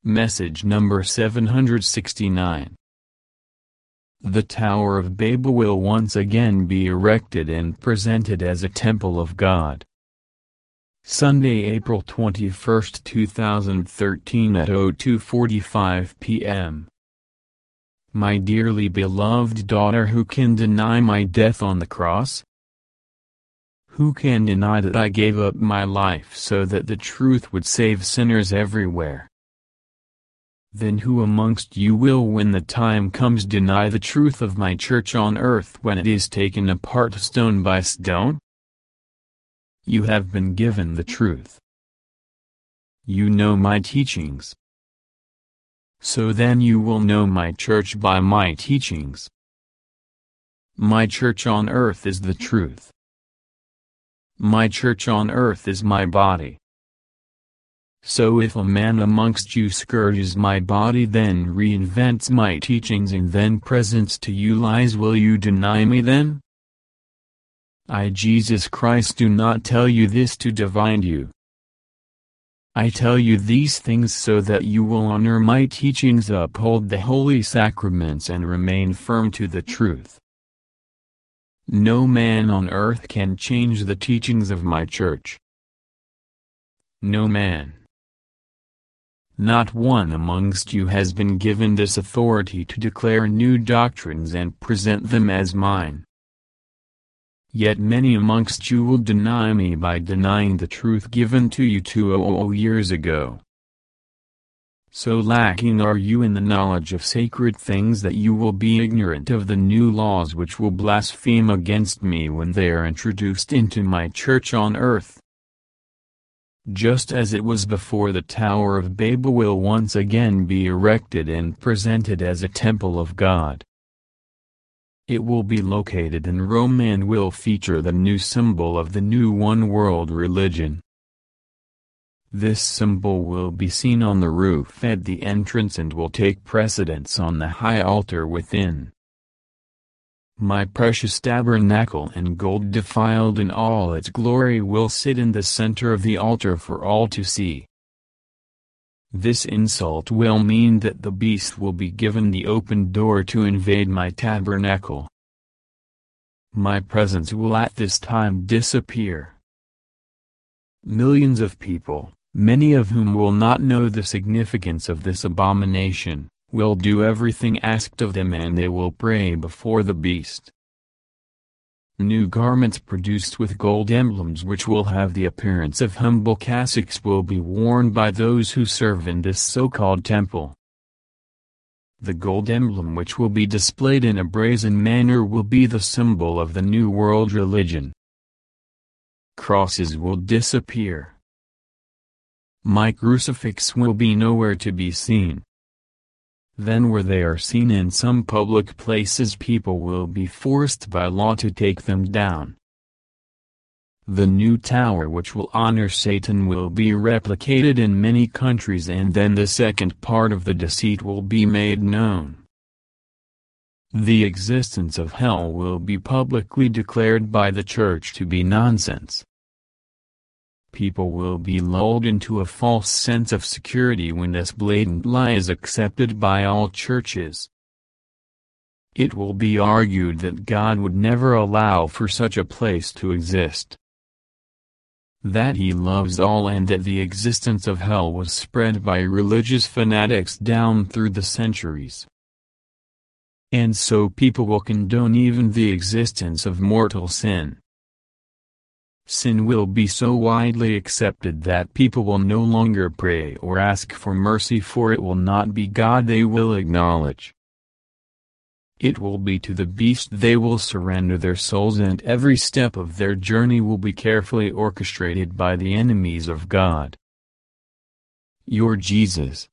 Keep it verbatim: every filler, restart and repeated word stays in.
Message number seven hundred sixty-nine. The Tower of Babel will once again be erected and presented as a temple of God. Sunday, April twenty-first, two thousand thirteen at oh two forty-five p m My dearly beloved daughter, who can deny my death on the cross? Who can deny that I gave up my life so that the truth would save sinners everywhere? Then who amongst you will, when the time comes, deny the truth of my church on earth when it is taken apart stone by stone? You have been given the truth. You know my teachings. So then you will know my church by my teachings. My church on earth is the truth. My church on earth is my body. So if a man amongst you scourges my body, then reinvents my teachings, and then presents to you lies, will you deny me then? I, Jesus Christ, do not tell you this to divide you. I tell you these things so that you will honor my teachings, uphold the holy sacraments, and remain firm to the truth. No man on earth can change the teachings of my church. No man. Not one amongst you has been given this authority to declare new doctrines and present them as mine. Yet many amongst you will deny me by denying the truth given to you two thousand years ago. So lacking are you in the knowledge of sacred things that you will be ignorant of the new laws which will blaspheme against me when they are introduced into my church on earth. Just as it was before, the Tower of Babel will once again be erected and presented as a temple of God. It will be located in Rome and will feature the new symbol of the new one-world religion. This symbol will be seen on the roof at the entrance and will take precedence on the high altar within. My precious tabernacle in gold, defiled in all its glory, will sit in the center of the altar for all to see. This insult will mean that the beast will be given the open door to invade my tabernacle. My presence will at this time disappear. Millions of people, many of whom will not know the significance of this abomination, will do everything asked of them, and they will pray before the beast. New garments produced with gold emblems, which will have the appearance of humble cassocks, will be worn by those who serve in this so-called temple. The gold emblem which will be displayed in a brazen manner will be the symbol of the New World religion. Crosses will disappear. My crucifix will be nowhere to be seen. Then where they are seen in some public places, people will be forced by law to take them down. The new tower which will honor Satan will be replicated in many countries, and then the second part of the deceit will be made known. The existence of hell will be publicly declared by the church to be nonsense. People will be lulled into a false sense of security when this blatant lie is accepted by all churches. It will be argued that God would never allow for such a place to exist, that He loves all, and that the existence of hell was spread by religious fanatics down through the centuries. And so people will condone even the existence of mortal sin. Sin will be so widely accepted that people will no longer pray or ask for mercy, for it will not be God they will acknowledge. It will be to the beast they will surrender their souls, and every step of their journey will be carefully orchestrated by the enemies of God. Your Jesus,